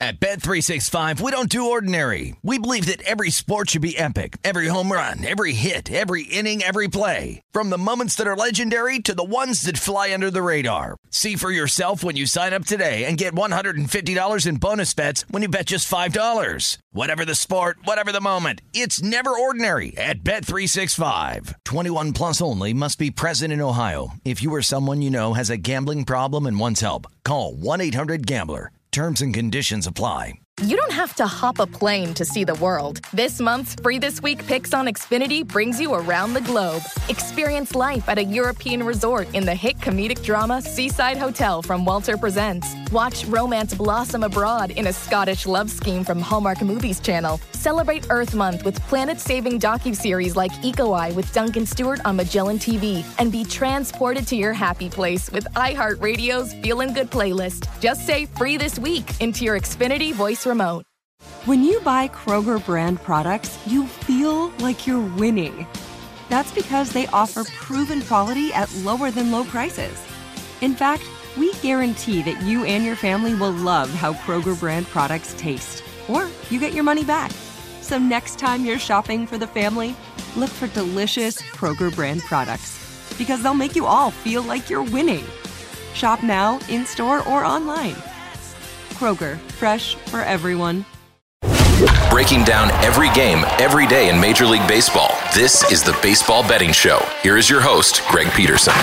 At Bet365, we don't do ordinary. We believe that every sport should be epic. Every home run, every hit, every inning, every play. From the moments that are legendary to the ones that fly under the radar. See for yourself when you sign up today and get $150 in bonus bets when you bet just $5. Whatever the sport, whatever the moment, it's never ordinary at Bet365. 21 plus only. Must be present in Ohio. If you or someone you know has a gambling problem and wants help, call 1-800-GAMBLER. Terms and conditions apply. You don't have to hop a plane to see the world. This month's Free This Week Picks on Xfinity brings you around the globe. Experience life at a European resort in the hit comedic drama Seaside Hotel from Walter Presents. Watch romance blossom abroad in a Scottish love scheme from Hallmark Movies Channel. Celebrate Earth Month with planet-saving docuseries like Eco Eye with Duncan Stewart on Magellan TV. And be transported to your happy place with iHeartRadio's Feelin' Good playlist. Just say Free This Week into your Xfinity voice remote. When you buy Kroger brand products, you feel like you're winning. That's because they offer proven quality at lower than low prices. In fact, we guarantee that you and your family will love how Kroger brand products taste, or you get your money back. So next time you're shopping for the family, look for delicious Kroger brand products, because they'll make you all feel like you're winning. Shop now, in-store, or online. Kroger, fresh for everyone. Breaking down every game, every day in Major League Baseball. This is the Baseball Betting Show. Here is your host, Greg Peterson.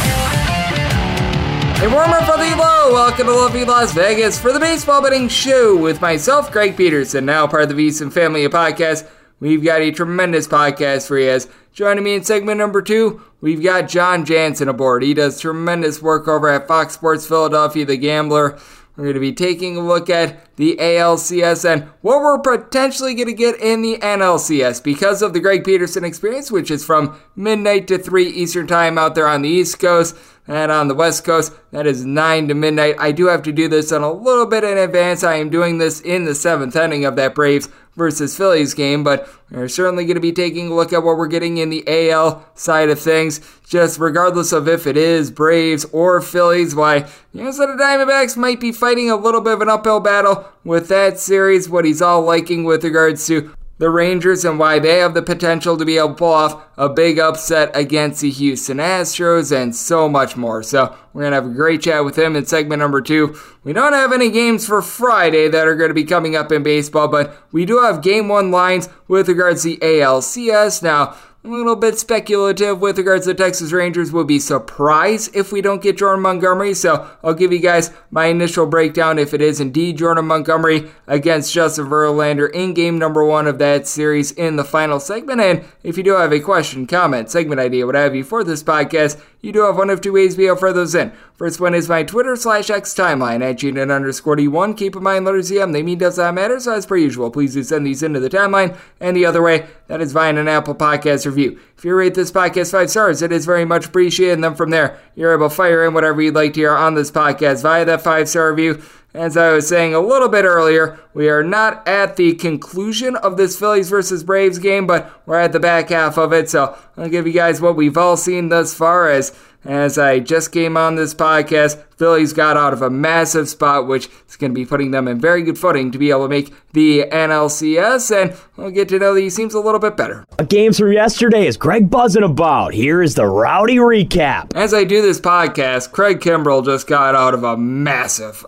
A warm up for the low. Welcome to lovely Las Vegas for the Baseball Betting Show with myself, Greg Peterson, now part of the VSiN family of podcasts. We've got a tremendous podcast for you. As joining me in segment number 2, we've got John Jansen aboard. He does tremendous work over at Fox Sports Philadelphia, The Gambler. We're going to be taking a look at the ALCS and what we're potentially going to get in the NLCS because of the Greg Peterson experience, which is from midnight to 3 Eastern Time out there on the East Coast. And on the West Coast, that is 9 to midnight. I do have to do this on a little bit in advance. I am doing this in the 7th inning of that Braves versus Phillies game, but we're certainly going to be taking a look at what we're getting in the AL side of things, just regardless of if it is Braves or Phillies. Why, the Diamondbacks might be fighting a little bit of an uphill battle with that series, what he's all liking with regards to the Rangers and why they have the potential to be able to pull off a big upset against the Houston Astros and so much more. So we're going to have a great chat with him in segment number 2. We don't have any games for Friday that are going to be coming up in baseball, but we do have Game 1 lines with regards to the ALCS. Now, a little bit speculative with regards to the Texas Rangers. Will be surprised if we don't get Jordan Montgomery. So I'll give you guys my initial breakdown if it is indeed Jordan Montgomery against Justin Verlander in game number 1 of that series in the final segment. And if you do have a question, comment, segment idea, what have you for this podcast, you do have one of 2 ways to be able to throw those in. First one is my Twitter/X timeline at @GNet_D1. Keep in mind, letters EM, they mean does not matter. So as per usual, please do send these into the timeline. And the other way, that is via an Apple Podcast review. If you rate this podcast 5 stars, it is very much appreciated. And then from there, you're able to fire in whatever you'd like to hear on this podcast via that 5-star review. As I was saying a little bit earlier, we are not at the conclusion of this Phillies versus Braves game, but we're at the back half of it. So I'll give you guys what we've all seen thus far. As I just came on this podcast, Phillies got out of a massive spot, which is going to be putting them in very good footing to be able to make the NLCS, and we'll get to know that he seems a little bit better. Games from yesterday is Greg buzzing about. Here is the Rowdy recap. As I do this podcast, Craig Kimbrell just got out of a massive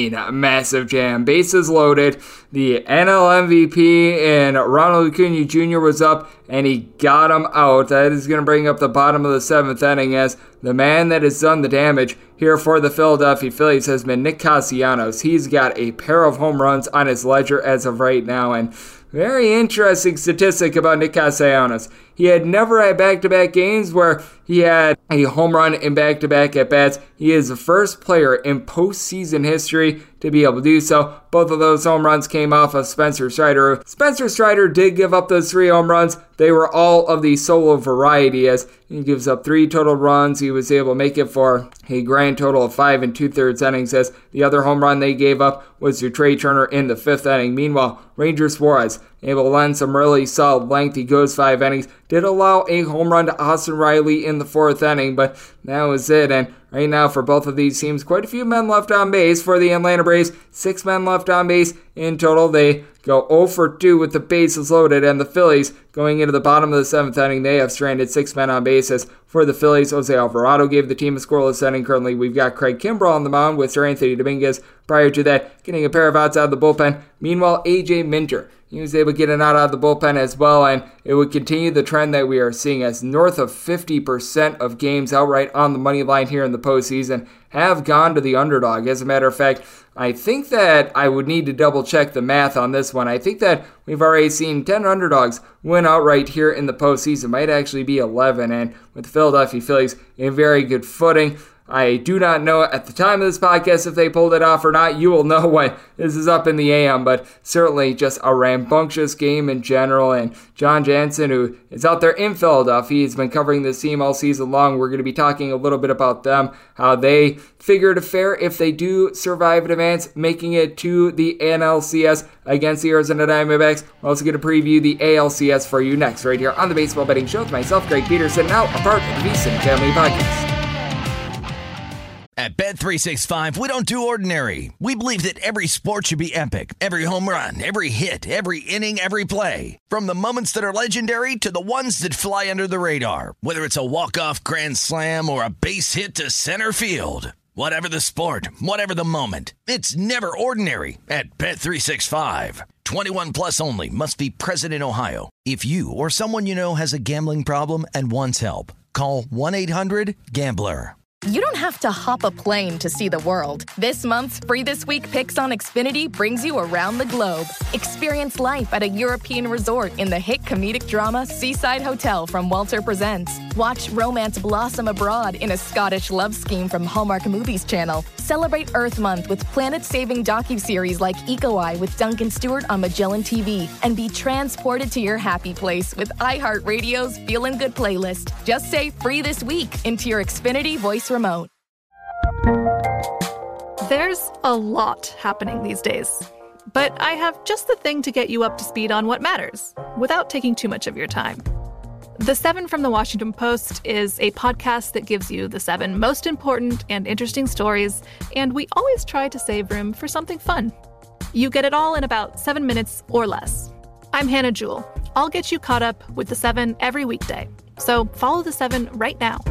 jam. Bases loaded. The NL MVP and Ronald Acuna Jr. was up, and he got him out. That is going to bring up the bottom of the 7th inning as the man that has done the damage here for the Philadelphia Phillies has been Nick Castellanos. He's got a pair of home runs on his ledger as of right now, and very interesting statistic about Nick Castellanos. He had never had back-to-back games where he had a home run in back-to-back at-bats. He is the first player in postseason history to be able to do so. Both of those home runs came off of Spencer Strider. Spencer Strider did give up those 3 home runs. They were all of the solo variety as he gives up 3 total runs. He was able to make it for a grand total of 5 2/3 innings as the other home run they gave up was to Trey Turner in the 5th inning. Meanwhile, Ranger Suarez able to lend some really solid length. He goes 5 innings. Did allow a home run to Austin Riley in the 4th inning, but that was it. And right now for both of these teams. Quite a few men left on base for the Atlanta Braves. 6 men left on base in total. They go 0 for 2 with the bases loaded, and the Phillies going into the bottom of the 7th inning, they have stranded 6 men on base. As for the Phillies, Jose Alvarado gave the team a scoreless inning. Currently, we've got Craig Kimbrell on the mound with Sir Anthony Dominguez. Prior to that, getting a pair of outs out of the bullpen. Meanwhile, A.J. Minter, he was able to get an out of the bullpen as well, and it would continue the trend that we are seeing as north of 50% of games outright on the money line here in the postseason have gone to the underdog. As a matter of fact, I think that I would need to double check the math on this one. I think that we've already seen 10 underdogs win outright here in the postseason. Might actually be 11, and with the Philadelphia Phillies in very good footing. I do not know at the time of this podcast if they pulled it off or not. You will know when this is up in the AM, but certainly just a rambunctious game in general. And John Jansen, who is out there in Philadelphia, he's been covering this team all season long. We're going to be talking a little bit about them, how they figure to fare if they do survive and advance, making it to the NLCS against the Arizona Diamondbacks. We're also going to preview the ALCS for you next, right here on the Baseball Betting Show with myself, Greg Peterson, now a part of the VSiN Family Podcast. At Bet365, we don't do ordinary. We believe that every sport should be epic. Every home run, every hit, every inning, every play. From the moments that are legendary to the ones that fly under the radar. Whether it's a walk-off grand slam or a base hit to center field. Whatever the sport, whatever the moment. It's never ordinary at Bet365. 21 plus only. Must be present in Ohio. If you or someone you know has a gambling problem and wants help, call 1-800-GAMBLER. You don't have to hop a plane to see the world. This month's Free This Week Picks on Xfinity brings you around the globe. Experience life at a European resort in the hit comedic drama Seaside Hotel from Walter Presents. Watch romance blossom abroad in a Scottish love scheme from Hallmark Movies Channel. Celebrate Earth Month with planet-saving docuseries like Eco Eye with Duncan Stewart on Magellan TV. And be transported to your happy place with iHeartRadio's Feelin' Good playlist. Just say Free This Week into your Xfinity voice remote. There's a lot happening these days, but I have just the thing to get you up to speed on what matters without taking too much of your time. The 7 from the Washington Post is a podcast that gives you the 7 most important and interesting stories, and we always try to save room for something fun. You get it all in about 7 minutes or less. I'm Hannah Jewell. I'll get you caught up with the 7 every weekday, so follow the 7 right now.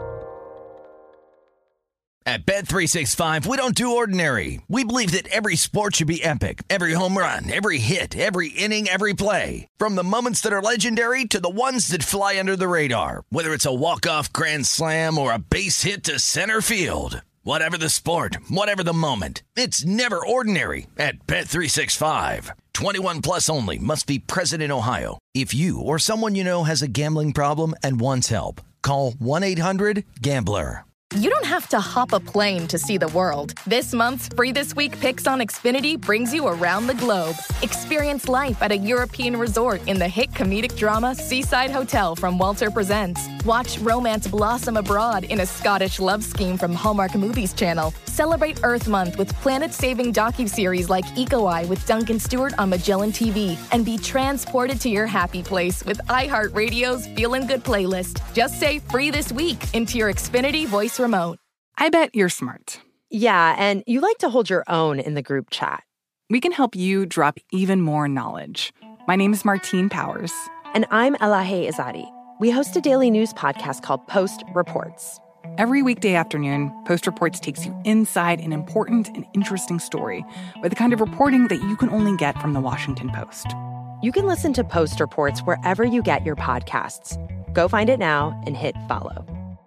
At Bet365, we don't do ordinary. We believe that every sport should be epic. Every home run, every hit, every inning, every play. From the moments that are legendary to the ones that fly under the radar. Whether it's a walk-off grand slam or a base hit to center field. Whatever the sport, whatever the moment. It's never ordinary at Bet365. 21 plus only. Must be present in Ohio. If you or someone you know has a gambling problem and wants help, call 1-800-GAMBLER. You don't have to hop a plane to see the world. This month's Free This Week Picks on Xfinity brings you around the globe. Experience life at a European resort in the hit comedic drama Seaside Hotel from Walter Presents. Watch romance blossom abroad in a Scottish love scheme from Hallmark Movies Channel. Celebrate Earth Month with planet-saving docuseries like Eco Eye with Duncan Stewart on Magellan TV. And be transported to your happy place with iHeartRadio's Feelin' Good playlist. Just say Free This Week into your Xfinity voice remote. I bet you're smart. Yeah, and you like to hold your own in the group chat. We can help you drop even more knowledge. My name is Martine Powers. And I'm Elahe Izadi. We host a daily news podcast called Post Reports. Every weekday afternoon, Post Reports takes you inside an important and interesting story with the kind of reporting that you can only get from the Washington Post. You can listen to Post Reports wherever you get your podcasts. Go find it now and hit follow.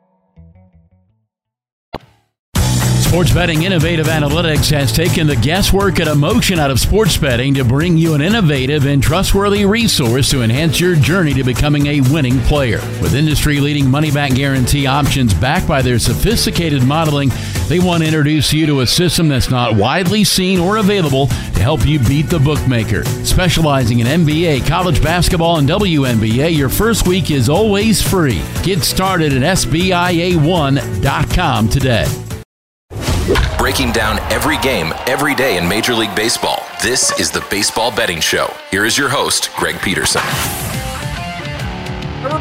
Sports Betting Innovative Analytics has taken the guesswork and emotion out of sports betting to bring you an innovative and trustworthy resource to enhance your journey to becoming a winning player. With industry-leading money-back guarantee options backed by their sophisticated modeling, they want to introduce you to a system that's not widely seen or available to help you beat the bookmaker. Specializing in NBA, college basketball, and WNBA, your first week is always free. Get started at SBIA1.com today. Breaking down every game, every day in Major League Baseball. This is the Baseball Betting Show. Here is your host, Greg Peterson. We're back here.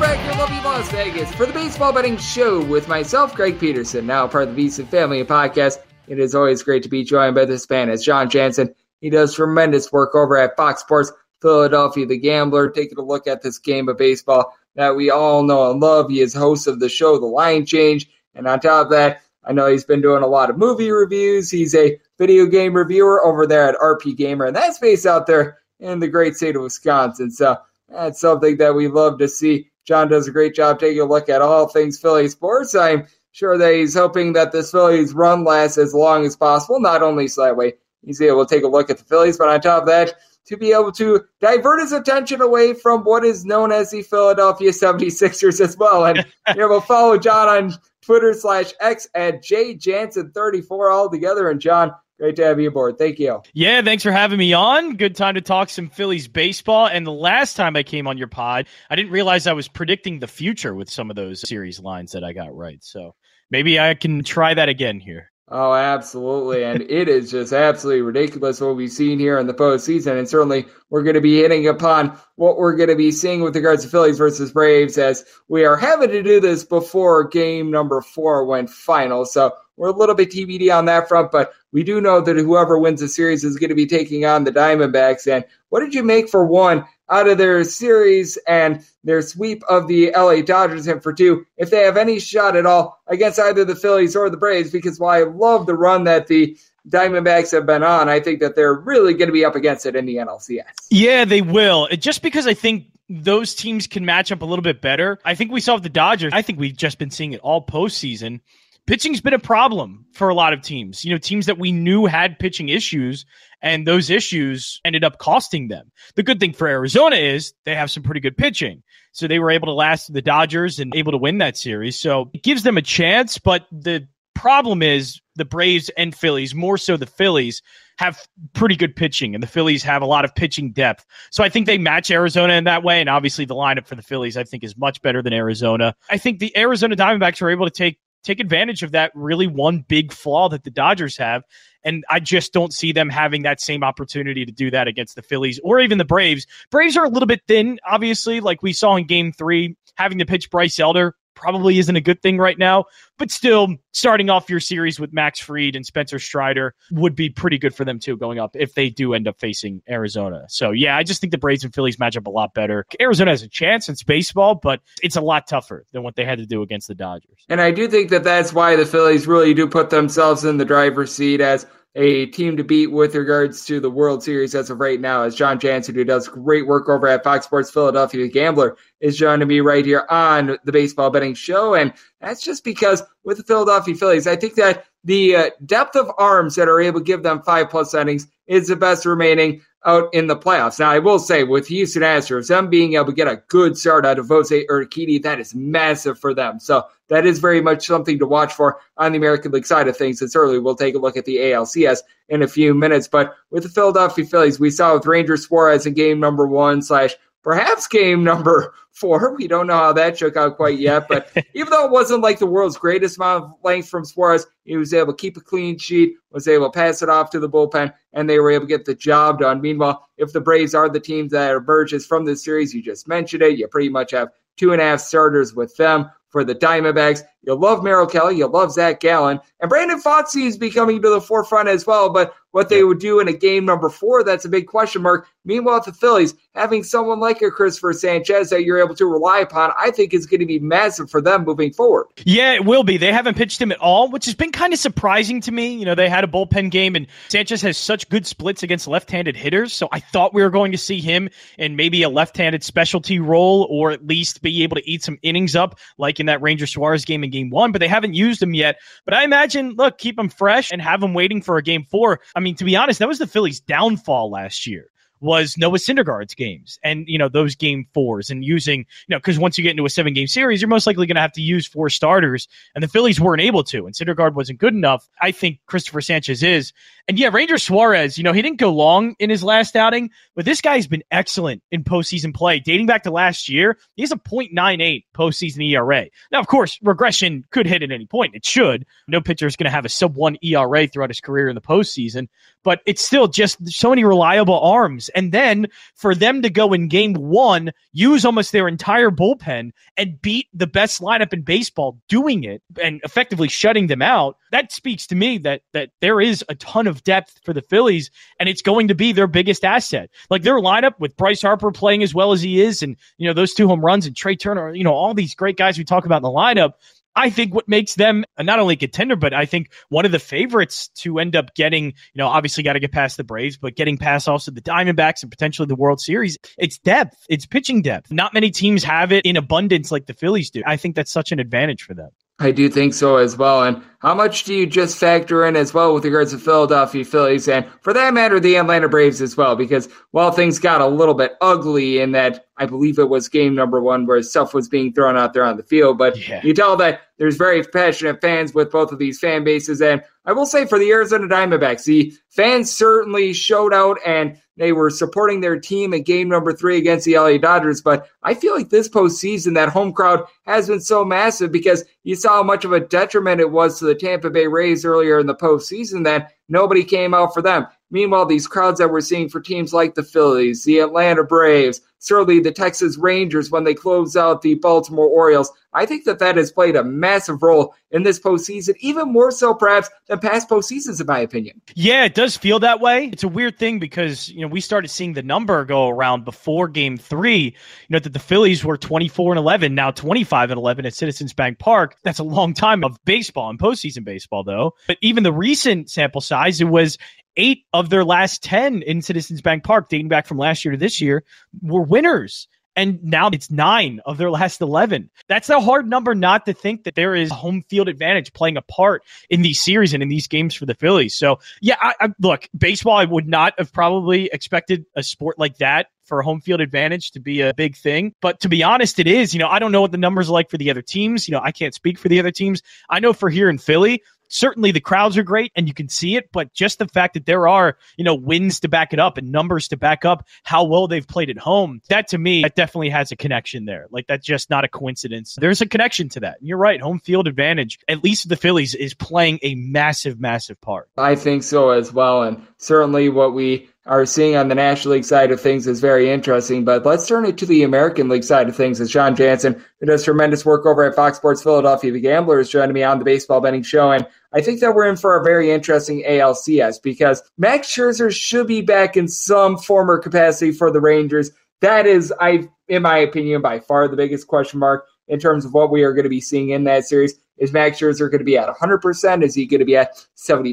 MLB Las Vegas for the Baseball Betting Show with myself, Greg Peterson, now part of the VSiN Family Podcast. It is always great to be joined by this man, as John Jansen. He does tremendous work over at Fox Sports Philadelphia, the Gambler, taking a look at this game of baseball that we all know and love. He is host of the show, The Line Change, and on top of that, I know he's been doing a lot of movie reviews. He's a video game reviewer over there at RP Gamer, and that's based out there in the great state of Wisconsin. So that's something that we love to see. John does a great job taking a look at all things Philly sports. I'm sure that he's hoping that this Phillies run lasts as long as possible, not only so that way he's able to take a look at the Phillies, but on top of that, to be able to divert his attention away from what is known as the Philadelphia 76ers as well. And you will follow John on Twitter/X at JJansen34 all together. And John, great to have you aboard. Thank you. Yeah, thanks for having me on. Good time to talk some Phillies baseball. And the last time I came on your pod, I didn't realize I was predicting the future with some of those series lines that I got right. So maybe I can try that again here. Oh, absolutely. And it is just absolutely ridiculous what we've seen here in the postseason. And certainly we're going to be hitting upon what we're going to be seeing with regards to Phillies versus Braves, as we are having to do this before game number 4 went final. So we're a little bit TBD on that front, but we do know that whoever wins the series is going to be taking on the Diamondbacks. And what did you make, for one, out of their series and their sweep of the LA Dodgers, and for two, if they have any shot at all against either the Phillies or the Braves? Because while I love the run that the Diamondbacks have been on, I think that they're really going to be up against it in the NLCS. Yeah, they will. Just because I think those teams can match up a little bit better. I think we saw with the Dodgers, I think we've just been seeing it all postseason. Pitching's been a problem for a lot of teams. You know, teams that we knew had pitching issues, and those issues ended up costing them. The good thing for Arizona is they have some pretty good pitching. So they were able to last the Dodgers and able to win that series. So it gives them a chance, but the problem is the Braves and Phillies, more so the Phillies, have pretty good pitching, and the Phillies have a lot of pitching depth. So I think they match Arizona in that way, and obviously the lineup for the Phillies, I think, is much better than Arizona. I think the Arizona Diamondbacks are able to take advantage of that really one big flaw that the Dodgers have. And I just don't see them having that same opportunity to do that against the Phillies or even the Braves. Braves are a little bit thin, obviously, like we saw in Game 3. Having to pitch Bryce Elder probably isn't a good thing right now, but still starting off your series with Max Fried and Spencer Strider would be pretty good for them too going up if they do end up facing Arizona. So yeah, I just think the Braves and Phillies match up a lot better. Arizona has a chance, it's baseball, but it's a lot tougher than what they had to do against the Dodgers. And I do think that that's why the Phillies really do put themselves in the driver's seat as a team to beat with regards to the World Series as of right now, as John Jansen, who does great work over at Fox Sports Philadelphia, the Gambler, is joining me right here on the Baseball Betting Show. And that's just because with the Philadelphia Phillies, I think that the depth of arms that are able to give them 5+ innings is the best remaining out in the playoffs. Now, I will say, with Houston Astros, them being able to get a good start out of Jose Urquidy, that is massive for them. So that is very much something to watch for on the American League side of things. And certainly we'll take a look at the ALCS in a few minutes. But with the Philadelphia Phillies, we saw with Ranger Suarez in game number 1 / perhaps game number 4. We don't know how that shook out quite yet. But even though it wasn't like the world's greatest amount of length from Suarez, he was able to keep a clean sheet, was able to pass it off to the bullpen, and they were able to get the job done. Meanwhile, if the Braves are the teams that emerges from this series, you just mentioned it, you pretty much have 2.5 starters with them. For the Diamondbacks, you'll love Merrill Kelly, you'll love Zach Gallen, and Brandon Pfaadt is becoming to the forefront as well. But what they would do in a game number 4, that's a big question mark. Meanwhile, with the Phillies, having someone like a Christopher Sanchez that you're able to rely upon, I think is going to be massive for them moving forward. Yeah, it will be. They haven't pitched him at all, which has been kind of surprising to me. You know, they had a bullpen game, and Sanchez has such good splits against left-handed hitters, so I thought we were going to see him in maybe a left-handed specialty role, or at least be able to eat some innings up, like in that Ranger Suarez game in game 1, but they haven't used him yet. But I imagine, look, keep him fresh and have him waiting for a game 4. I mean, to be honest, that was the Phillies' downfall last year, was Noah Syndergaard's games and, you know, those game 4s, and using, you know, because once you get into a 7-game series, you're most likely going to have to use 4 starters, and the Phillies weren't able to, and Syndergaard wasn't good enough. I think Christopher Sanchez is. And yeah, Ranger Suarez, you know, he didn't go long in his last outing, but this guy's been excellent in postseason play. Dating back to last year, he has a .98 postseason ERA. Now, of course, regression could hit at any point. It should. No pitcher is going to have a sub-1 ERA throughout his career in the postseason, but it's still just so many reliable arms. And then for them to go in game one, use almost their entire bullpen and beat the best lineup in baseball doing it and effectively shutting them out, that speaks to me that there is a ton of depth for the Phillies, and it's going to be their biggest asset. Like their lineup with Bryce Harper playing as well as he is, and those 2 home runs and Trey Turner, all these great guys we talk about in the lineup. I think what makes them not only a contender, but I think one of the favorites to end up getting, obviously got to get past the Braves, but getting past also the Diamondbacks and potentially the World Series. It's depth. It's pitching depth. Not many teams have it in abundance like the Phillies do. I think that's such an advantage for them. I do think so as well. And how much do you just factor in as well with regards to Philadelphia Phillies and, for that matter, the Atlanta Braves as well? Because while things got a little bit ugly in that, I believe it was game number 1 where stuff was being thrown out there on the field, but you tell that there's very passionate fans with both of these fan bases. And I will say for the Arizona Diamondbacks, the fans certainly showed out and they were supporting their team in game number 3 against the LA Dodgers. But I feel like this postseason, that home crowd has been so massive because you saw how much of a detriment it was to the Tampa Bay Rays earlier in the postseason that nobody came out for them. Meanwhile, these crowds that we're seeing for teams like the Phillies, the Atlanta Braves, certainly the Texas Rangers when they close out the Baltimore Orioles, I think that has played a massive role in this postseason, even more so perhaps than past postseasons, in my opinion. Yeah, it does feel that way. It's a weird thing because, we started seeing the number go around before game 3, that the Phillies were 24-11, now 25-11 at Citizens Bank Park. That's a long time of baseball and postseason baseball, though. But even the recent sample size, it was 8 of their last 10 in Citizens Bank Park, dating back from last year to this year, were winners. And now it's 9 of their last 11. That's a hard number not to think that there is home field advantage playing a part in these series and in these games for the Phillies. So, yeah, look, baseball, I would not have probably expected a sport like that for home field advantage to be a big thing. But to be honest, it is. I don't know what the numbers are like for the other teams. I can't speak for the other teams. I know for here in Philly, certainly the crowds are great and you can see it, but just the fact that there are, wins to back it up and numbers to back up how well they've played at home, that to me, that definitely has a connection there. Like that's just not a coincidence. There's a connection to that. And you're right. Home field advantage, at least the Phillies, is playing a massive, massive part. I think so as well. And certainly what we are seeing on the National League side of things is very interesting, but let's turn it to the American League side of things as Sean Jansen, who does tremendous work over at Fox Sports Philadelphia, the Gambler, is joining me on the Baseball Betting Show. And I think that we're in for a very interesting ALCS because Max Scherzer should be back in some form or capacity for the Rangers. That is, in my opinion, by far the biggest question mark in terms of what we are going to be seeing in that series. Is Max Scherzer going to be at 100%? Is he going to be at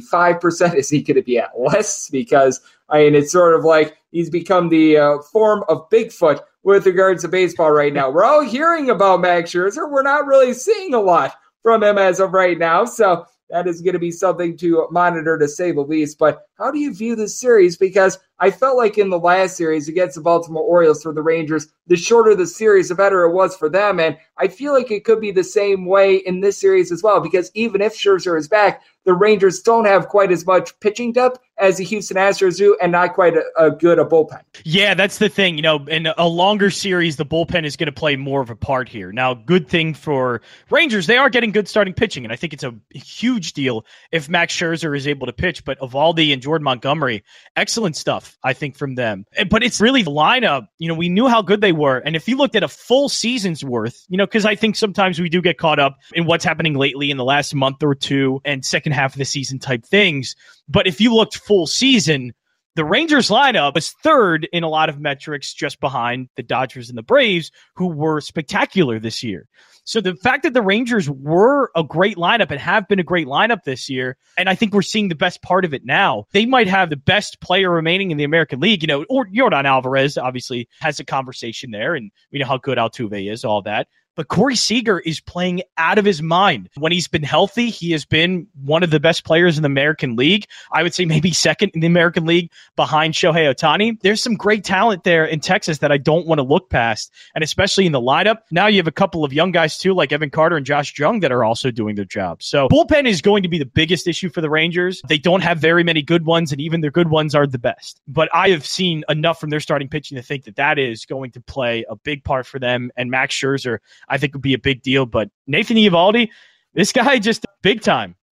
75%? Is he going to be at less? Because, it's sort of like he's become the form of Bigfoot with regards to baseball right now. We're all hearing about Max Scherzer. We're not really seeing a lot from him as of right now. So that is going to be something to monitor, to say the least. But how do you view this series? Because I felt like in the last series against the Baltimore Orioles for the Rangers, the shorter the series, the better it was for them. And I feel like it could be the same way in this series as well, because even if Scherzer is back, the Rangers don't have quite as much pitching depth as the Houston Astros do, and not quite a good bullpen. Yeah, that's the thing. In a longer series, the bullpen is going to play more of a part here. Now, good thing for Rangers, they are getting good starting pitching, and I think it's a huge deal if Max Scherzer is able to pitch. But Eovaldi and Jordan Montgomery, excellent stuff, I think, from them. But it's really the lineup. We knew how good they were, and if you looked at a full season's worth, because I think sometimes we do get caught up in what's happening lately in the last month or two and second half of the season type things. But if you looked full season, the Rangers lineup was third in a lot of metrics, just behind the Dodgers and the Braves, who were spectacular this year. So the fact that the Rangers were a great lineup and have been a great lineup this year, and I think we're seeing the best part of it now, they might have the best player remaining in the American League, or Yordan Alvarez obviously has a conversation there, and we know how good Altuve is, all that. But Corey Seager is playing out of his mind. When he's been healthy, he has been one of the best players in the American League. I would say maybe second in the American League behind Shohei Ohtani. There's some great talent there in Texas that I don't want to look past, and especially in the lineup. Now you have a couple of young guys too, like Evan Carter and Josh Jung, that are also doing their job. So bullpen is going to be the biggest issue for the Rangers. They don't have very many good ones, and even their good ones are the best. But I have seen enough from their starting pitching to think that is going to play a big part for them. And Max Scherzer, I think, would be a big deal. But Nathan Eovaldi, this guy just big time.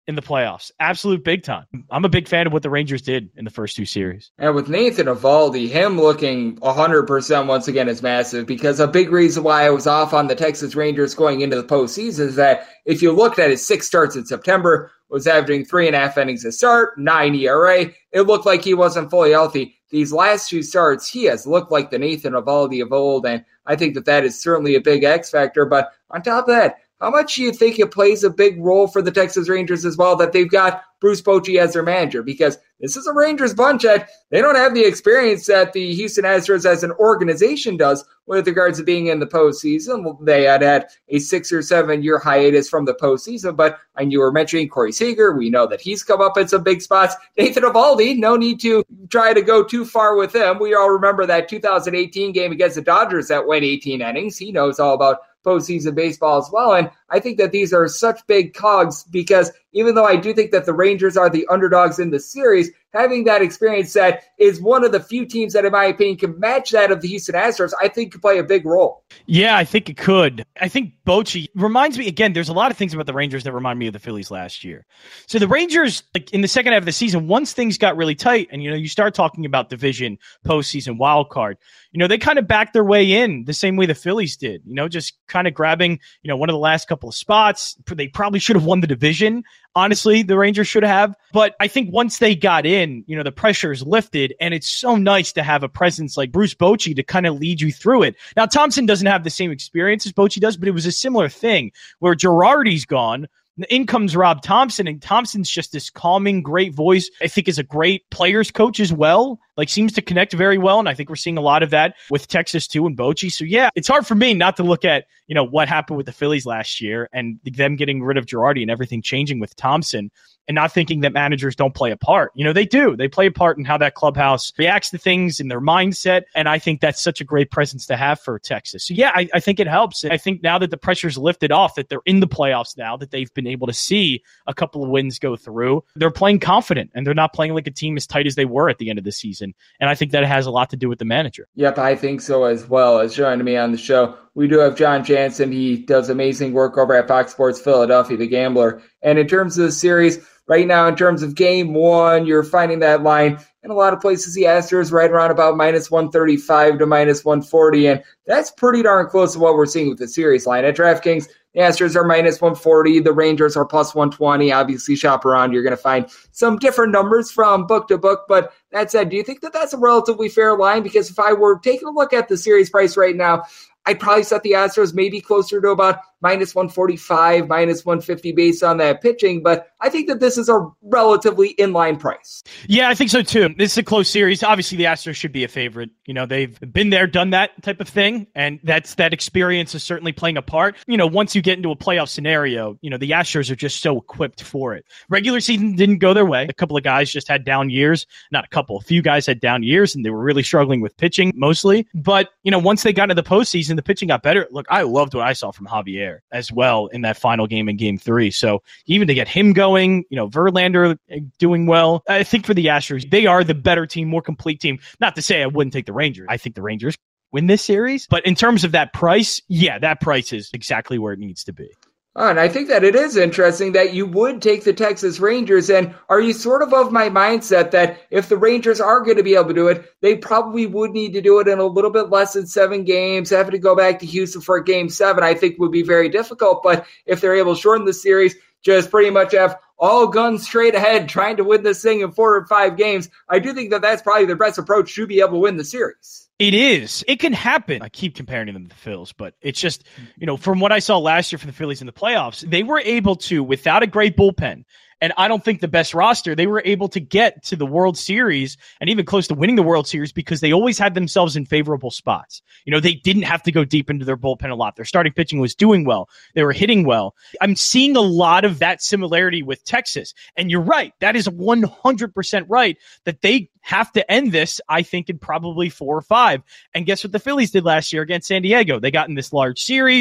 in the playoffs. Absolute big time. I'm a big fan of what the Rangers did in the first 2 series. And with Nathan Eovaldi, him looking 100% once again is massive, because a big reason why I was off on the Texas Rangers going into the postseason is that if you looked at his 6 starts in September, was averaging 3.5 innings a start, 9 ERA. It looked like he wasn't fully healthy. These last 2 starts, he has looked like the Nathan Eovaldi of old, and I think that is certainly a big X factor. But on top of that, how much do you think it plays a big role for the Texas Rangers as well that they've got Bruce Bochy as their manager? Because this is a Rangers bunch that they don't have the experience that the Houston Astros as an organization does with regards to being in the postseason. They had a 6 or 7 year hiatus from the postseason, but you were mentioning Corey Seager. We know that he's come up in some big spots. Nathan Eovaldi, no need to try to go too far with him. We all remember that 2018 game against the Dodgers that went 18 innings. He knows all about postseason baseball as well. And I think that these are such big cogs because even though I do think that the Rangers are the underdogs in the series, having that experience set is one of the few teams that, in my opinion, can match that of the Houston Astros, I think could play a big role. Yeah, I think it could. I think Bochy reminds me, again, there's a lot of things about the Rangers that remind me of the Phillies last year. So the Rangers, like in the second half of the season, once things got really tight and, you start talking about division, postseason, wild card, they kind of backed their way in the same way the Phillies did, just kind of grabbing, one of the last couple of spots. They probably should have won the division. Honestly, the Rangers should have. But I think once they got in, the pressure is lifted, and it's so nice to have a presence like Bruce Bochy to kind of lead you through it. Now, Thompson doesn't have the same experience as Bochy does, but it was a similar thing where Girardi's gone. In comes Rob Thompson, and Thompson's just this calming, great voice. I think is a great players coach as well. Seems to connect very well, and I think we're seeing a lot of that with Texas too and Bochy. So yeah, it's hard for me not to look at what happened with the Phillies last year and them getting rid of Girardi and everything changing with Thompson, and not thinking that managers don't play a part. They do. They play a part in how that clubhouse reacts to things in their mindset, and I think that's such a great presence to have for Texas. So yeah, I think it helps. I think now that the pressure's lifted off, that they're in the playoffs now, that they've been able to see a couple of wins go through, they're playing confident, and they're not playing like a team as tight as they were at the end of the season. And I think that has a lot to do with the manager. Yep, I think so as well. As joining me on the show, we do have John Jansen. He does amazing work over at Fox Sports Philadelphia, The Gambler. And in terms of the series, right now, in terms of game 1, you're finding that line in a lot of places. The Astros right around about minus 135 to minus 140. And that's pretty darn close to what we're seeing with the series line. At DraftKings, the Astros are minus 140. The Rangers are plus 120. Obviously, shop around. You're going to find some different numbers from book to book. But that said, do you think that that's a relatively fair line? Because if I were taking a look at the series price right now, I'd probably set the Astros maybe closer to about minus 145, minus 150 based on that pitching. But I think that this is a relatively inline price. Yeah, I think so too. This is a close series. Obviously, the Astros should be a favorite. They've been there, done that type of thing. And that experience is certainly playing a part. Once you get into a playoff scenario, the Astros are just so equipped for it. Regular season didn't go their way. A couple of guys just had down years. Not a couple. A few guys had down years, and they were really struggling with pitching mostly. But, once they got into the postseason, the pitching got better. Look, I loved what I saw from Javier as well in that final game in game 3. So even to get him going, Verlander doing well. I think for the Astros, they are the better team, more complete team. Not to say I wouldn't take the Rangers. I think the Rangers win this series. But in terms of that price, yeah, that price is exactly where it needs to be. Oh, and I think that it is interesting that you would take the Texas Rangers. And are you sort of my mindset that if the Rangers are going to be able to do it, they probably would need to do it in a little bit less than 7 games? Having to go back to Houston for game 7, I think would be very difficult. But if they're able to shorten the series, just pretty much have all guns straight ahead, trying to win this thing in 4 or 5 games, I do think that that's probably the best approach to be able to win the series. It is. It can happen. I keep comparing them to the Phils, but it's just, from what I saw last year from the Phillies in the playoffs, they were able to, without a great bullpen, and I don't think the best roster, they were able to get to the World Series and even close to winning the World Series because they always had themselves in favorable spots. They didn't have to go deep into their bullpen a lot. Their starting pitching was doing well. They were hitting well. I'm seeing a lot of that similarity with Texas. And you're right. That is 100% right that they have to end this, I think, in probably 4 or 5. And guess what the Phillies did last year against San Diego? They got in this large series.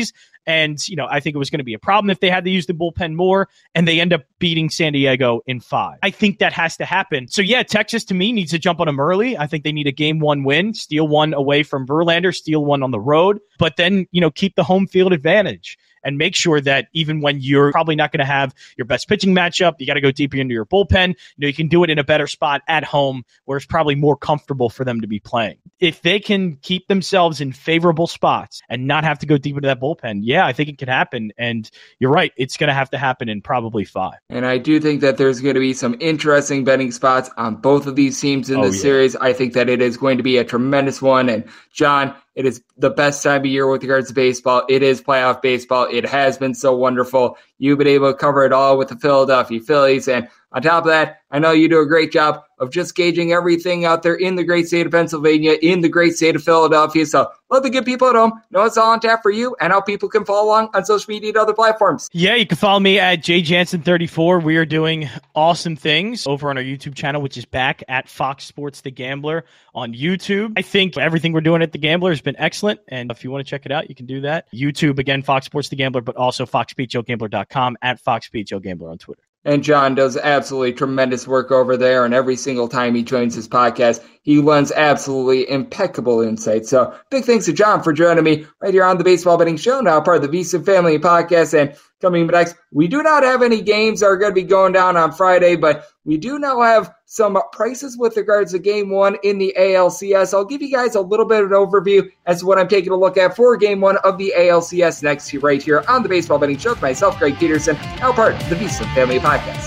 And, I think it was going to be a problem if they had to use the bullpen more, and they end up beating San Diego in 5. I think that has to happen. So, yeah, Texas, to me, needs to jump on them early. I think they need a game 1 win, steal one away from Verlander, steal one on the road, but then, keep the home field advantage. And make sure that even when you're probably not going to have your best pitching matchup, you got to go deeper into your bullpen. You can do it in a better spot at home where it's probably more comfortable for them to be playing. If they can keep themselves in favorable spots and not have to go deep into that bullpen, yeah, I think it can happen. And you're right, it's going to have to happen in probably 5. And I do think that there's going to be some interesting betting spots on both of these teams in this series. I think that it is going to be a tremendous one. And John, it is the best time of year with regards to baseball. It is playoff baseball. It has been so wonderful. You've been able to cover it all with the Philadelphia Phillies. And on top of that, I know you do a great job of just gauging everything out there in the great state of Pennsylvania, in the great state of Philadelphia. So let the good people at home know it's all on tap for you and how people can follow along on social media and other platforms. Yeah, you can follow me at jjansen34. We are doing awesome things over on our YouTube channel, which is back at Fox Sports The Gambler on YouTube. I think everything we're doing at The Gambler has been excellent. And if you want to check it out, you can do that. YouTube, again, Fox Sports The Gambler, but also foxbhlgambler.com, at foxbhlgambler on Twitter. And John does absolutely tremendous work over there. And every single time he joins his podcast, he lends absolutely impeccable insight. So big thanks to John for joining me right here on the Baseball Betting Show, now part of the VSiN Family Podcast. And coming next, we do not have any games that are going to be going down on Friday, but we do now have some prices with regards to Game 1 in the ALCS. I'll give you guys a little bit of an overview as to what I'm taking a look at for Game 1 of the ALCS next right here on the Baseball Betting Show with myself, Greg Peterson, now part of the VSiN Family Podcast.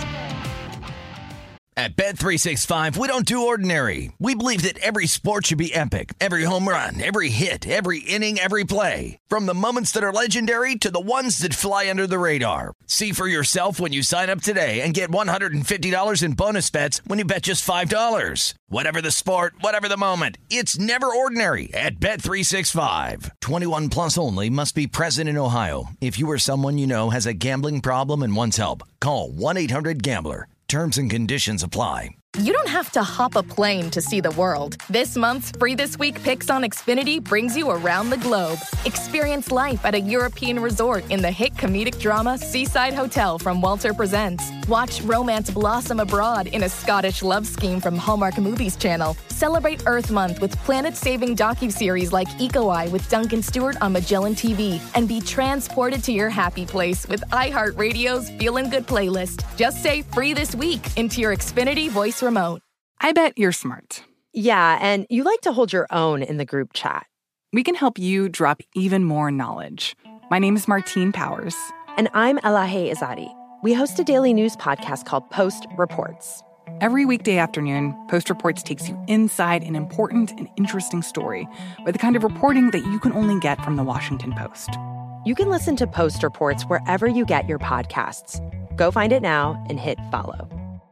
At Bet365, we don't do ordinary. We believe that every sport should be epic. Every home run, every hit, every inning, every play. From the moments that are legendary to the ones that fly under the radar. See for yourself when you sign up today and get $150 in bonus bets when you bet just $5. Whatever the sport, whatever the moment, it's never ordinary at Bet365. 21 plus only. Must be present in Ohio. If you or someone you know has a gambling problem and wants help, call 1-800-GAMBLER. Terms and conditions apply. You don't have to hop a plane to see the world. This month's Free This Week Picks on Xfinity brings you around the globe. Experience life at a European resort in the hit comedic drama Seaside Hotel from Walter Presents. Watch romance blossom abroad in a Scottish love scheme from Hallmark Movies Channel. Celebrate Earth Month with planet-saving docuseries like Eco Eye with Duncan Stewart on Magellan TV. And be transported to your happy place with iHeartRadio's Feelin' Good playlist. Just say Free This Week into your Xfinity voice remote. I bet you're smart. Yeah, and you like to hold your own in the group chat. We can help you drop even more knowledge. My name is Martine Powers. And I'm Elahe Izadi. We host a daily news podcast called Post Reports. Every weekday afternoon, Post Reports takes you inside an important and interesting story with the kind of reporting that you can only get from the Washington Post. You can listen to Post Reports wherever you get your podcasts. Go find it now and hit follow.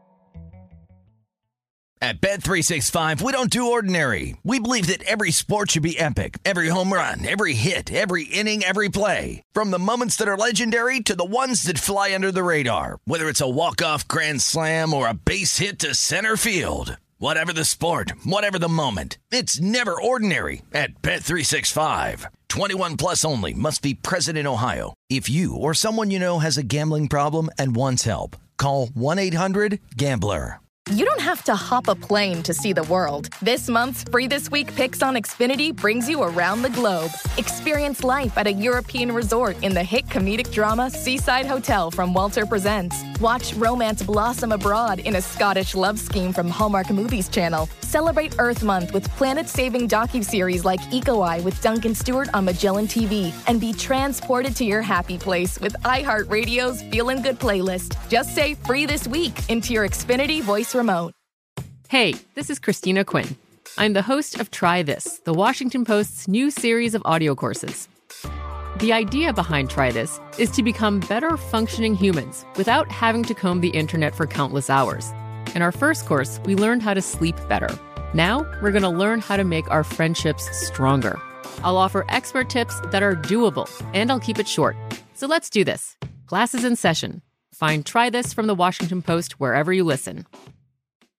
At Bet365, we don't do ordinary. We believe that every sport should be epic. Every home run, every hit, every inning, every play. From the moments that are legendary to the ones that fly under the radar. Whether it's a walk-off grand slam or a base hit to center field. Whatever the sport, whatever the moment. It's never ordinary at Bet365. 21 plus only. Must be present in Ohio. If you or someone you know has a gambling problem and wants help, call 1-800-GAMBLER. You don't have to hop a plane to see the world. This month's Free This Week Picks on Xfinity brings you around the globe. Experience life at a European resort in the hit comedic drama Seaside Hotel from Walter Presents. Watch romance blossom abroad in a Scottish love scheme from Hallmark Movies Channel. Celebrate Earth Month with planet-saving docuseries like Eco Eye with Duncan Stewart on Magellan TV. And be transported to your happy place with iHeartRadio's Feelin' Good playlist. Just say Free This Week into your Xfinity voice remote. Hey, this is Christina Quinn. I'm the host of Try This, the Washington Post's new series of audio courses. The idea behind Try This is to become better functioning humans without having to comb the internet for countless hours. In our first course, we learned how to sleep better. Now, we're going to learn how to make our friendships stronger. I'll offer expert tips that are doable, and I'll keep it short. So let's do this. Class is in session. Find Try This from the Washington Post wherever you listen.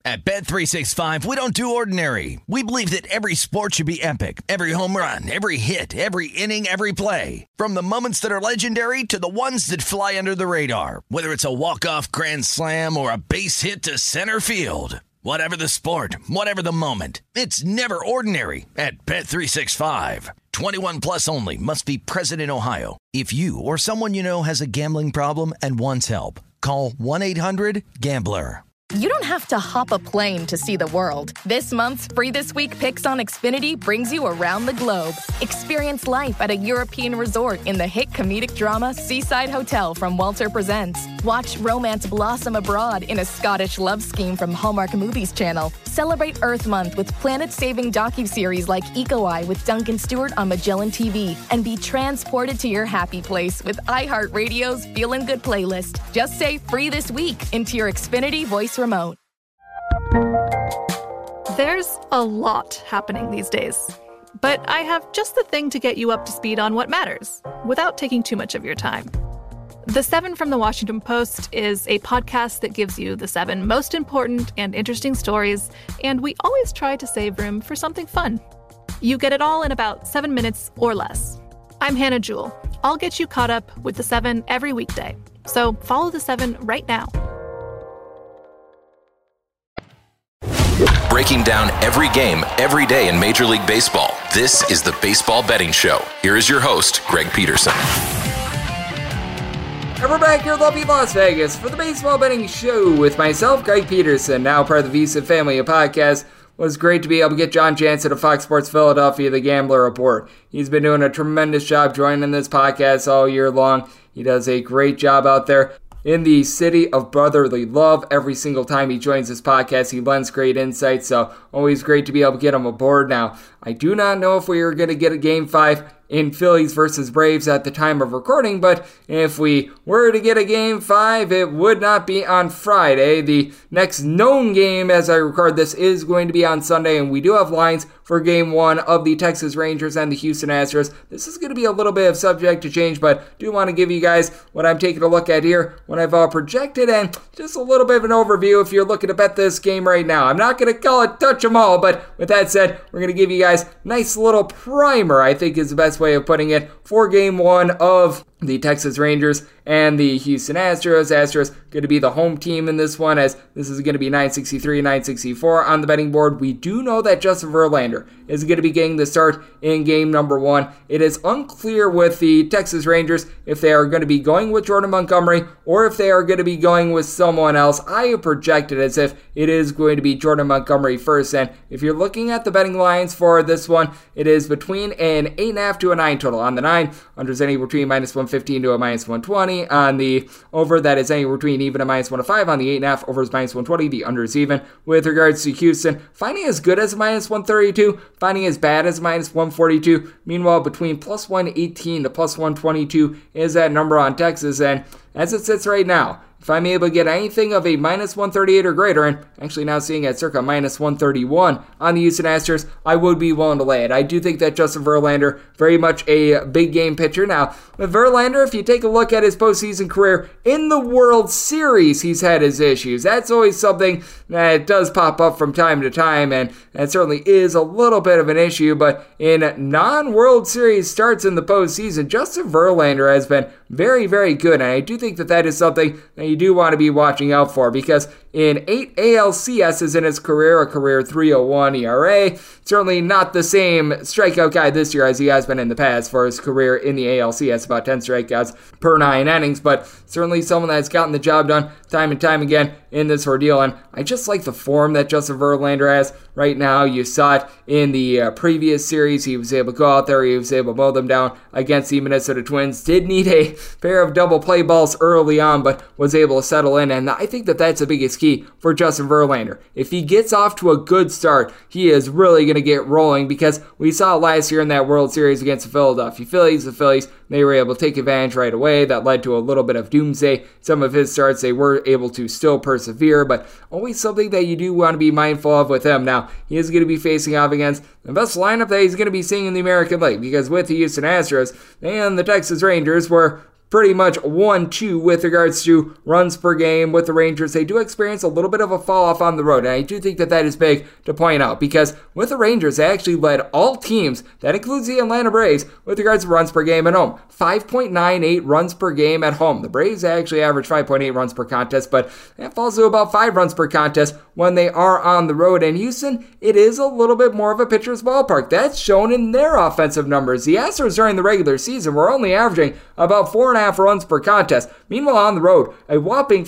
At Bet365, we don't do ordinary. We believe that every sport should be epic. Every home run, every hit, every inning, every play. From the moments that are legendary to the ones that fly under the radar. Whether it's a walk-off grand slam or a base hit to center field. Whatever the sport, whatever the moment. It's never ordinary at Bet365. 21 plus only. Must be present in Ohio. If you or someone you know has a gambling problem and wants help, call 1-800-GAMBLER. You don't have to hop a plane to see the world. This month's Free This Week Picks on Xfinity brings you around the globe. Experience life at a European resort in the hit comedic drama Seaside Hotel from Walter Presents. Watch romance blossom abroad in a Scottish love scheme from Hallmark Movies Channel. Celebrate Earth Month with planet-saving docuseries like Eco Eye with Duncan Stewart on Magellan TV. And be transported to your happy place with iHeartRadio's Feelin' Good playlist. Just say Free This Week into your Xfinity voice remote. There's a lot happening these days, but I have just the thing to get you up to speed on what matters without taking too much of your time. The 7 from the Washington Post is a podcast that gives you the 7 most important and interesting stories, and we always try to save room for something fun. You get it all in about 7 minutes or less. I'm Hannah Jewell. I'll get you caught up with the 7 every weekday. So follow the 7 right now. Breaking down every game, every day in Major League Baseball. This is the Baseball Betting Show. Here is your host, Greg Peterson. And we're back here in lovely Las Vegas for the Baseball Betting Show with myself, Greg Peterson, now part of the VSiN family of podcasts. It was great to be able to get John Jansen of Fox Sports Philadelphia, the Gambler Report. He's been doing a tremendous job joining this podcast all year long. He does a great job out there in the city of brotherly love. Every single time he joins this podcast, he lends great insight, so always great to be able to get him aboard. Now, I do not know if we are going to get a Game 5 in Phillies versus Braves at the time of recording, but if we were to get a Game 5, it would not be on Friday. The next known game as I record this is going to be on Sunday, and we do have lines for Game 1 of the Texas Rangers and the Houston Astros. This is going to be a little bit of subject to change, but do want to give you guys what I'm taking a look at here, what I've projected, and just a little bit of an overview if you're looking to bet this game right now. I'm not going to call it touch 'em all, but with that said, we're going to give you guys a nice little primer, I think is the best way of putting it, for Game 1 of the Texas Rangers and the Houston Astros. Astros going to be the home team in this one, as this is going to be 963, 964 on the betting board. We do know that Justin Verlander is going to be getting the start in game number 1. It is unclear with the Texas Rangers if they are going to be going with Jordan Montgomery or if they are going to be going with someone else. I have projected as if it is going to be Jordan Montgomery first, and if you're looking at the betting lines for this one, it is between an 8.5 to a 9 total. On the 9, unders any between minus 115 to a minus 120. On the over, that is anywhere between even a minus 105. On the 8.5, over is minus 120. The under is even. With regards to Houston, finding as good as a minus 132, finding as bad as minus 142. Meanwhile, between plus 118 to plus 122 is that number on Texas, and as it sits right now, if I'm able to get anything of a minus 138 or greater, and actually now seeing at circa minus 131 on the Houston Astros, I would be willing to lay it. I do think that Justin Verlander, very much a big game pitcher. Now, with Verlander, if you take a look at his postseason career in the World Series, he's had his issues. That's always something that does pop up from time to time, and that certainly is a little bit of an issue, but in non-World Series starts in the postseason, Justin Verlander has been very, very good, and I do think that that is something that you do want to be watching out for, because in 8 ALCSs in his career, a career 3.01 ERA, certainly not the same strikeout guy this year as he has been in the past for his career in the ALCS, about 10 strikeouts per 9 innings, but certainly someone that's gotten the job done time and time again in this ordeal, and I just like the form that Justin Verlander has right now. You saw it in the previous series. He was able to go out there, he was able to mow them down against the Minnesota Twins. Did need a pair of double play balls early on, but was able to settle in, and I think that that's the biggest key for Justin Verlander. If he gets off to a good start, he is really going to get rolling, because we saw it last year in that World Series against the Philadelphia Phillies. The Phillies, they were able to take advantage right away. That led to a little bit of doomsday. Some of his starts, they were able to still persevere, but always something that you do want to be mindful of with him. Now, he is going to be facing off against the best lineup that he's going to be seeing in the American League, because with the Houston Astros and the Texas Rangers were pretty much 1-2 with regards to runs per game with the Rangers. They do experience a little bit of a fall off on the road, and I do think that is big to point out, because with the Rangers, they actually led all teams, that includes the Atlanta Braves, with regards to runs per game at home. 5.98 runs per game at home. The Braves actually average 5.8 runs per contest, but that falls to about 5 runs per contest when they are on the road. And Houston, it is a little bit more of a pitcher's ballpark. That's shown in their offensive numbers. The Astros during the regular season were only averaging about 4.5 runs per contest. Meanwhile, on the road, a whopping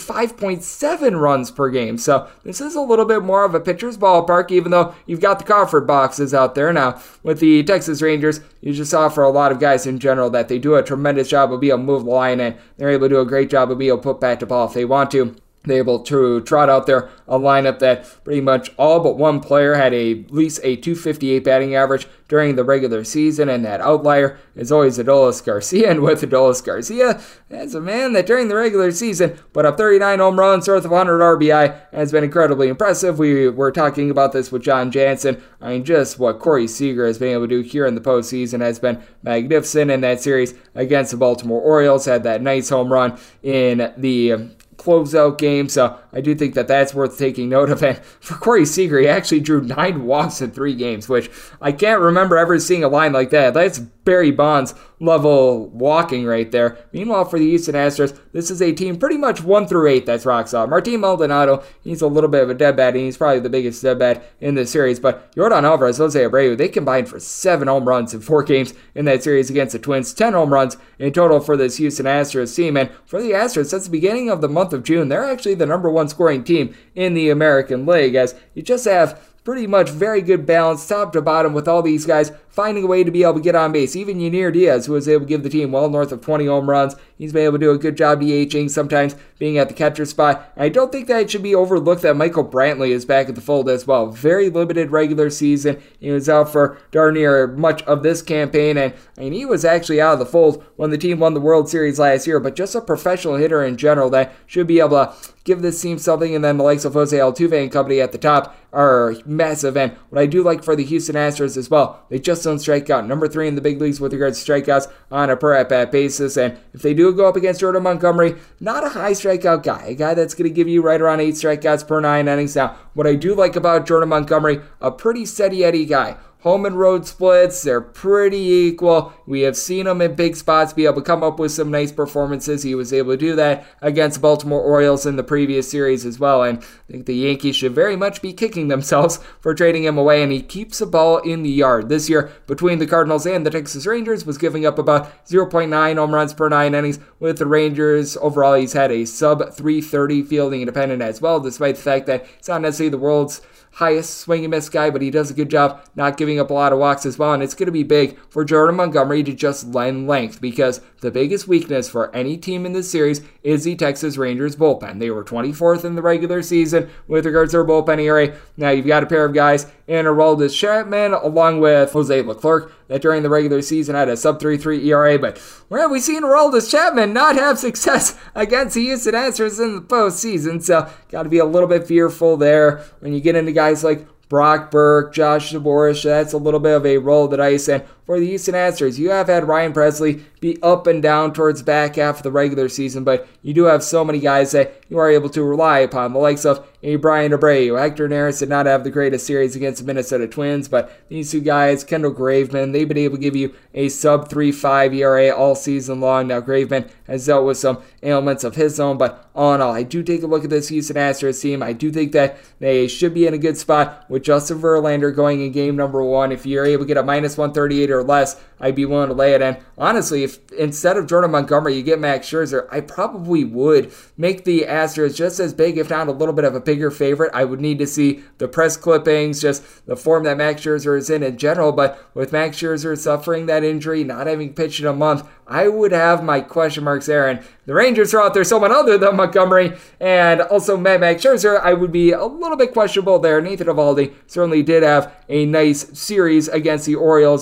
5.7 runs per game. So this is a little bit more of a pitcher's ballpark, even though you've got the Crawford boxes out there. Now, with the Texas Rangers, you just saw for a lot of guys in general that they do a tremendous job of being able to move the line, and they're able to do a great job of being able to put back the ball if they want to. They're able to trot out there a lineup that pretty much all but one player had at least a .258 batting average during the regular season, and that outlier is always Adolis Garcia. And with Adolis Garcia, that's a man that during the regular season put up 39 home runs, north of 100 RBI, and has been incredibly impressive. We were talking about this with John Jansen. I mean, just what Corey Seager has been able to do here in the postseason has been magnificent. In that series against the Baltimore Orioles, had that nice home run in the closeout game, so I do think that that's worth taking note of. And for Corey Seager, he actually drew 9 walks in 3 games, which I can't remember ever seeing a line like that. That's Barry Bonds level walking right there. Meanwhile, for the Houston Astros, this is a team pretty much 1 through 8 that's rock solid. Martin Maldonado, he's a little bit of a dead bat, and he's probably the biggest dead bat in this series, but Yordan Alvarez, Jose Abreu, they combined for 7 home runs in 4 games in that series against the Twins, 10 home runs in total for this Houston Astros team. And for the Astros, since the beginning of the month of June, they're actually the number 1 scoring team in the American League, as you just have pretty much very good balance top to bottom with all these guys finding a way to be able to get on base. Even Yanier Diaz, who was able to give the team well north of 20 home runs, he's been able to do a good job DHing, sometimes being at the catcher spot. And I don't think that it should be overlooked that Michael Brantley is back at the fold as well. Very limited regular season. He was out for darn near much of this campaign, and he was actually out of the fold when the team won the World Series last year, but just a professional hitter in general that should be able to give this team something. And then the likes of Jose Altuve and company at the top are massive. And what I do like for the Houston Astros as well, they just don't strike out. Number 3 in the big leagues with regards to strikeouts on a per at-bat basis. And if they do go up against Jordan Montgomery, not a high strikeout guy. A guy that's going to give you right around 8 strikeouts per 9 innings. Now, what I do like about Jordan Montgomery, a pretty steady Eddie guy. Home and road splits, they're pretty equal. We have seen him in big spots be able to come up with some nice performances. He was able to do that against the Baltimore Orioles in the previous series as well. And I think the Yankees should very much be kicking themselves for trading him away. And he keeps the ball in the yard. This year, between the Cardinals and the Texas Rangers, was giving up about 0.9 home runs per 9 innings. With the Rangers, overall, he's had a sub-330 fielding independent as well, despite the fact that he's not necessarily the world's highest swing and miss guy, but he does a good job not giving up a lot of walks as well. And it's going to be big for Jordan Montgomery to just lend length, because the biggest weakness for any team in this series is the Texas Rangers bullpen. They were 24th in the regular season with regards to their bullpen ERA. Now you've got a pair of guys in Aroldis Chapman along with Jose Leclerc that during the regular season had a sub-3.3 ERA, but where have we seen Aroldis Chapman not have success against the Houston Astros in the postseason? So got to be a little bit fearful there when you get into guys like Brock Burke, Josh Zaborich. That's a little bit of a roll of the dice. And for the Houston Astros, you have had Ryan Presley be up and down towards the back half of the regular season, but you do have so many guys that you are able to rely upon, the likes of Brian Abreu. Hector Neris did not have the greatest series against the Minnesota Twins, but these two guys, Kendall Graveman, they've been able to give you a sub-3.5 ERA all season long. Now, Graveman has dealt with some ailments of his own, but all in all, I do take a look at this Houston Astros team. I do think that they should be in a good spot with Justin Verlander going in game number 1. If you're able to get a minus 138 or less, I'd be willing to lay it in. Honestly, if instead of Jordan Montgomery, you get Max Scherzer, I probably would make the Astros just as big, if not a little bit of a bigger favorite. I would need to see the press clippings, just the form that Max Scherzer is in general. But with Max Scherzer suffering that injury, not having pitched in a month, I would have my question marks there. And the Rangers throw out there someone other than Montgomery and also Max Scherzer, I would be a little bit questionable there. Nathan Eovaldi certainly did have a nice series against the Orioles, and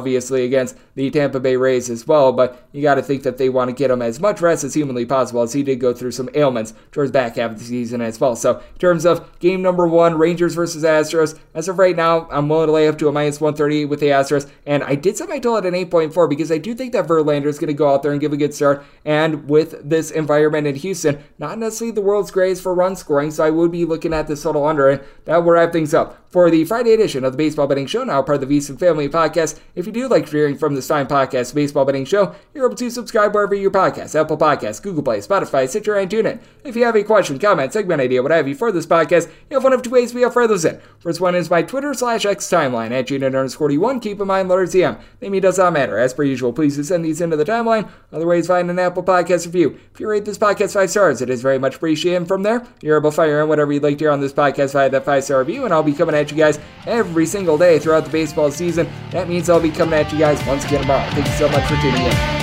obviously, against the Tampa Bay Rays as well, but you got to think that they want to get him as much rest as humanly possible, as he did go through some ailments towards the back half of the season as well. So in terms of game number 1, Rangers versus Astros, as of right now, I'm willing to lay up to a minus 138 with the Astros, and I did set my total at an 8.4 because I do think that Verlander is going to go out there and give a good start, and with this environment in Houston, not necessarily the world's greatest for run scoring, so I would be looking at this total under, and that will wrap things up for the Friday edition of the Baseball Betting Show, now part of the VSiN Family Podcast. If you do like hearing from this fine podcast, Baseball Betting Show, you're able to subscribe wherever your podcasts, Apple Podcasts, Google Play, Spotify, Stitcher, and TuneIn. If you have a question, comment, segment idea, what have you for this podcast, you have one of two ways we offer those in. First one is my Twitter/X timeline at Gina_41. Keep in mind, letters DM. Name does not matter. As per usual, please do send these into the timeline. Other ways, find an Apple Podcast review. If you rate this podcast 5 stars, it is very much appreciated. And from there, you're able to fire in whatever you'd like to hear on this podcast via that 5-star review, and I'll be coming at you guys every single day throughout the baseball season. That means I'll be coming at you guys once again tomorrow. Thank you so much for tuning in.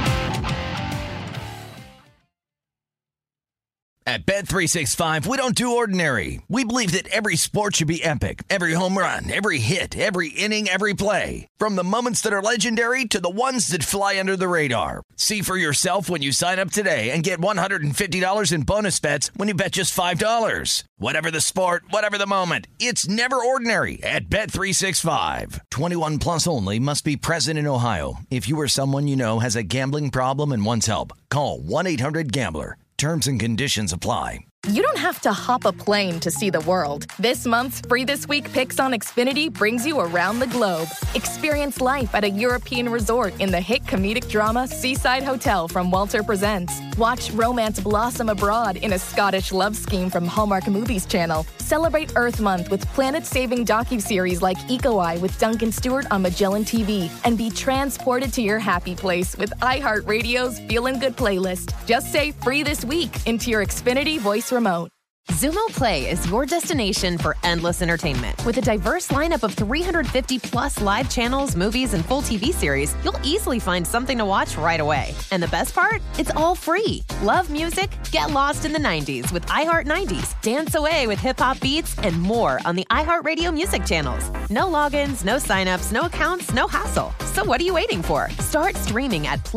At Bet365, we don't do ordinary. We believe that every sport should be epic. Every home run, every hit, every inning, every play. From the moments that are legendary to the ones that fly under the radar. See for yourself when you sign up today and get $150 in bonus bets when you bet just $5. Whatever the sport, whatever the moment, it's never ordinary at Bet365. 21 plus only. Must be present in Ohio. If you or someone you know has a gambling problem and wants help, call 1-800-GAMBLER. Terms and conditions apply. You don't have to hop a plane to see the world. This month's Free This Week Picks on Xfinity brings you around the globe. Experience life at a European resort in the hit comedic drama Seaside Hotel from Walter Presents. Watch romance blossom abroad in a Scottish love scheme from Hallmark Movies Channel. Celebrate Earth Month with planet-saving docuseries like Eco Eye with Duncan Stewart on Magellan TV. And be transported to your happy place with iHeartRadio's Feelin' Good playlist. Just say Free This Week into your Xfinity voice remote. Xumo Play is your destination for endless entertainment. With a diverse lineup of 350 plus live channels, movies, and full TV series, you'll easily find something to watch right away. And the best part? It's all free. Love music? Get lost in the 90s with iHeart 90s, dance away with hip-hop beats, and more on the iHeartRadio music channels. No logins, no signups, no accounts, no hassle. So what are you waiting for? Start streaming at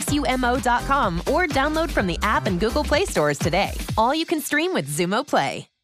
play.xumo.com or download from the app and Google Play stores today. All you can stream with Xumo Play.